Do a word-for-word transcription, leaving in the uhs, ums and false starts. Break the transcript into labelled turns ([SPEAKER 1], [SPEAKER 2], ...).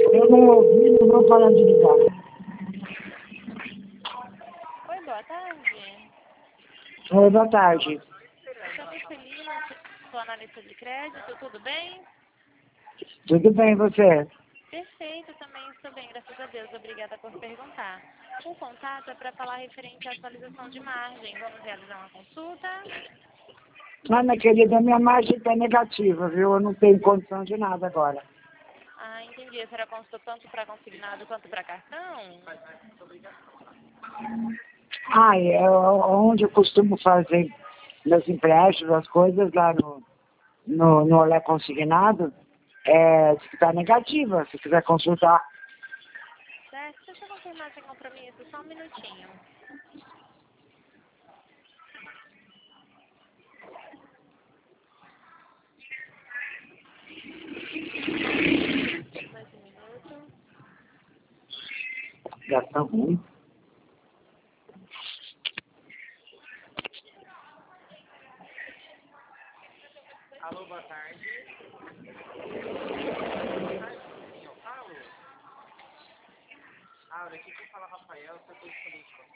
[SPEAKER 1] Eu não ouvi, não vou parar de ligar.
[SPEAKER 2] Oi, boa tarde.
[SPEAKER 1] Oi, boa tarde.
[SPEAKER 2] Sou Michelina, sou analista de crédito, tudo bem?
[SPEAKER 1] Tudo bem, você?
[SPEAKER 2] Perfeito, também estou bem, graças a Deus. Obrigada por perguntar. O contato é para falar referente à atualização de margem. Vamos realizar uma consulta?
[SPEAKER 1] Ah, minha querida, minha margem está negativa, viu? Eu não tenho condição de nada agora.
[SPEAKER 2] Ah, entendi. Será consulta tanto para consignado quanto para cartão?
[SPEAKER 1] Ah, é onde eu costumo fazer meus empréstimos, as coisas lá no, no, no Olé Consignado, é, está negativa, se quiser consultar.
[SPEAKER 2] Certo, deixa eu confirmar sem compromisso, só um minutinho. Mais um minuto.
[SPEAKER 1] Já está ruim.
[SPEAKER 3] Alô, boa tarde. Alô. Aura, aqui quem fala Rafael, setor de política.